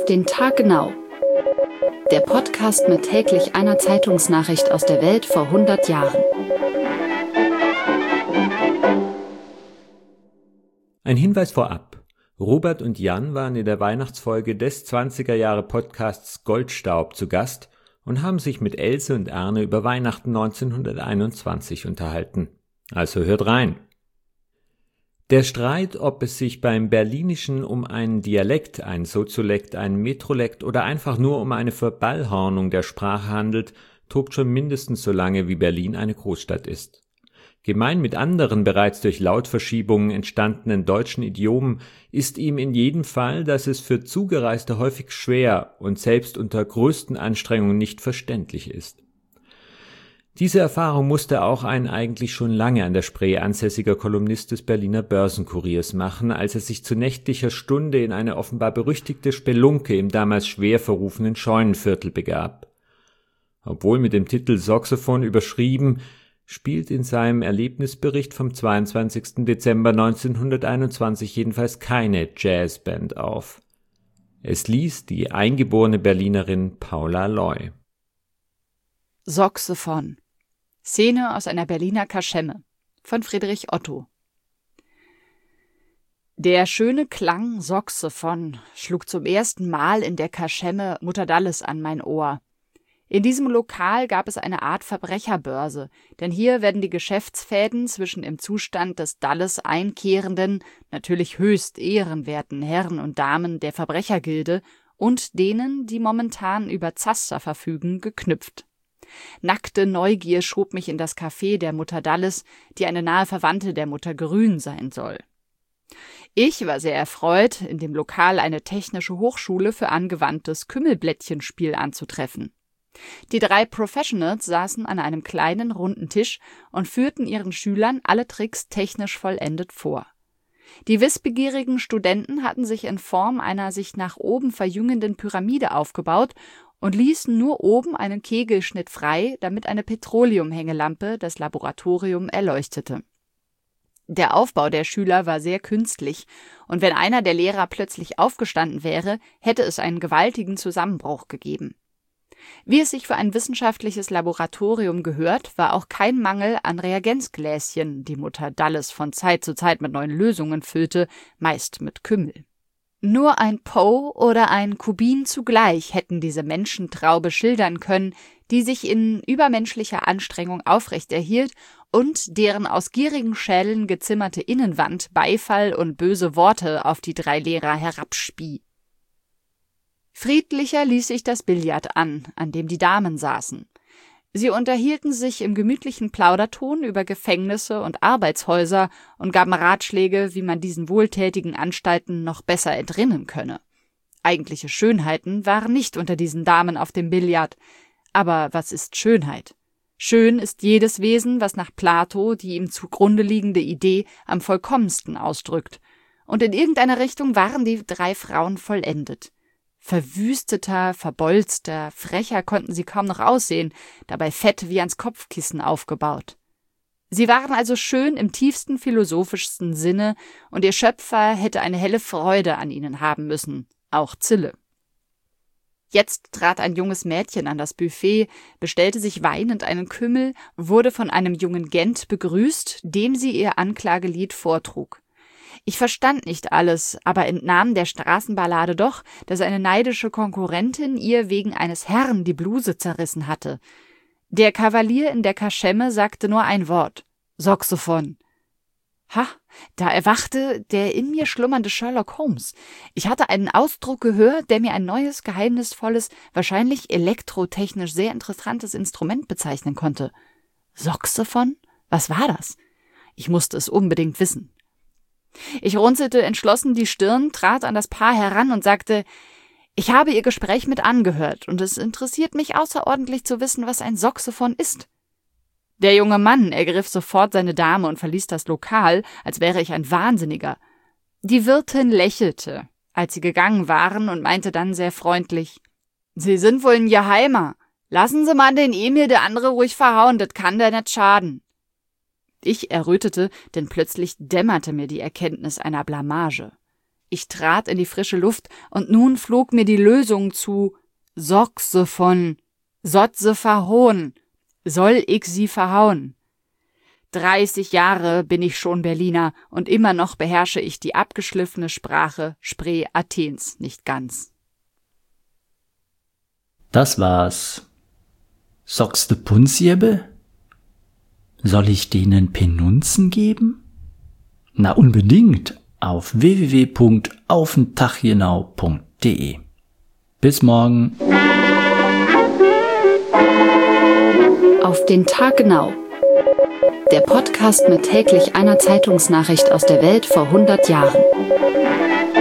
Auf den Tag genau. Der Podcast mit täglich einer Zeitungsnachricht aus der Welt vor 100 Jahren. Ein Hinweis vorab. Robert und Jan waren in der Weihnachtsfolge des 20er-Jahre-Podcasts Goldstaub zu Gast und haben sich mit Else und Arne über Weihnachten 1921 unterhalten. Also hört rein. Der Streit, ob es sich beim Berlinischen um einen Dialekt, ein Soziolekt, ein Metrolekt oder einfach nur um eine Verballhornung der Sprache handelt, tobt schon mindestens so lange wie Berlin eine Großstadt ist. Gemein mit anderen bereits durch Lautverschiebungen entstandenen deutschen Idiomen ist ihm in jedem Fall, dass es für Zugereiste häufig schwer und selbst unter größten Anstrengungen nicht verständlich ist. Diese Erfahrung musste auch ein eigentlich schon lange an der Spree ansässiger Kolumnist des Berliner Börsenkuriers machen, als er sich zu nächtlicher Stunde in eine offenbar berüchtigte Spelunke im damals schwer verrufenen Scheunenviertel begab. Obwohl mit dem Titel Saxophon überschrieben, spielt in seinem Erlebnisbericht vom 22. Dezember 1921 jedenfalls keine Jazzband auf. Es liest die eingeborene Berlinerin Paula Loy. Saxophon. Szene aus einer Berliner Kaschemme von Friedrich Otto. Der schöne Klang Saxophon schlug zum ersten Mal in der Kaschemme Mutter Dalles an mein Ohr. In diesem Lokal gab es eine Art Verbrecherbörse, denn hier werden die Geschäftsfäden zwischen im Zustand des Dalles einkehrenden, natürlich höchst ehrenwerten Herren und Damen der Verbrechergilde und denen, die momentan über Zaster verfügen, geknüpft. Nackte Neugier schob mich in das Café der Mutter Dalles, die eine nahe Verwandte der Mutter Grün sein soll. Ich war sehr erfreut, in dem Lokal eine technische Hochschule für angewandtes Kümmelblättchenspiel anzutreffen. Die 3 Professionals saßen an einem kleinen, runden Tisch und führten ihren Schülern alle Tricks technisch vollendet vor. Die wissbegierigen Studenten hatten sich in Form einer sich nach oben verjüngenden Pyramide aufgebaut und ließen nur oben einen Kegelschnitt frei, damit eine Petroleumhängelampe das Laboratorium erleuchtete. Der Aufbau der Schüler war sehr künstlich, und wenn einer der Lehrer plötzlich aufgestanden wäre, hätte es einen gewaltigen Zusammenbruch gegeben. Wie es sich für ein wissenschaftliches Laboratorium gehört, war auch kein Mangel an Reagenzgläschen, die Mutter Dalles von Zeit zu Zeit mit neuen Lösungen füllte, meist mit Kümmel. Nur ein Poe oder ein Kubin zugleich hätten diese Menschentraube schildern können, die sich in übermenschlicher Anstrengung aufrechterhielt und deren aus gierigen Schädeln gezimmerte Innenwand Beifall und böse Worte auf die 3 Lehrer herabspie. Friedlicher ließ sich das Billard an dem die Damen saßen. Sie unterhielten sich im gemütlichen Plauderton über Gefängnisse und Arbeitshäuser und gaben Ratschläge, wie man diesen wohltätigen Anstalten noch besser entrinnen könne. Eigentliche Schönheiten waren nicht unter diesen Damen auf dem Billard. Aber was ist Schönheit? Schön ist jedes Wesen, was nach Plato die ihm zugrunde liegende Idee am vollkommensten ausdrückt. Und in irgendeiner Richtung waren die 3 Frauen vollendet. Verwüsteter, verbolzter, frecher konnten sie kaum noch aussehen, dabei fett wie ans Kopfkissen aufgebaut. Sie waren also schön im tiefsten philosophischsten Sinne, und ihr Schöpfer hätte eine helle Freude an ihnen haben müssen, auch Zille. Jetzt trat ein junges Mädchen an das Buffet, bestellte sich weinend einen Kümmel, wurde von einem jungen Gent begrüßt, dem sie ihr Anklagelied vortrug. Ich verstand nicht alles, aber entnahm der Straßenballade doch, dass eine neidische Konkurrentin ihr wegen eines Herrn die Bluse zerrissen hatte. Der Kavalier in der Kaschemme sagte nur ein Wort: Saxophon. Ha, da erwachte der in mir schlummernde Sherlock Holmes. Ich hatte einen Ausdruck gehört, der mir ein neues, geheimnisvolles, wahrscheinlich elektrotechnisch sehr interessantes Instrument bezeichnen konnte. Saxophon? Was war das? Ich musste es unbedingt wissen. Ich runzelte entschlossen die Stirn, trat an das Paar heran und sagte: Ich habe Ihr Gespräch mit angehört, und es interessiert mich außerordentlich zu wissen, was ein Saxophon ist. Der junge Mann ergriff sofort seine Dame und verließ das Lokal, als wäre ich ein Wahnsinniger. Die Wirtin lächelte, als sie gegangen waren, und meinte dann sehr freundlich: Sie sind wohl ein Geheimer. Lassen Sie mal den Emil der andere ruhig verhauen, das kann der nicht schaden. Ich errötete, denn plötzlich dämmerte mir die Erkenntnis einer Blamage. Ich trat in die frische Luft, und nun flog mir die Lösung zu: Sochse von, Sotze verhohn, soll ich sie verhauen. 30 Jahre bin ich schon Berliner, und immer noch beherrsche ich die abgeschliffene Sprache Spree Athens nicht ganz. Das war's. Sockste Punzjebbe? Soll ich denen Penunzen geben? Na, unbedingt auf www.aufentaggenau.de. Bis morgen. Auf den Tag genau. Der Podcast mit täglich einer Zeitungsnachricht aus der Welt vor 100 Jahren.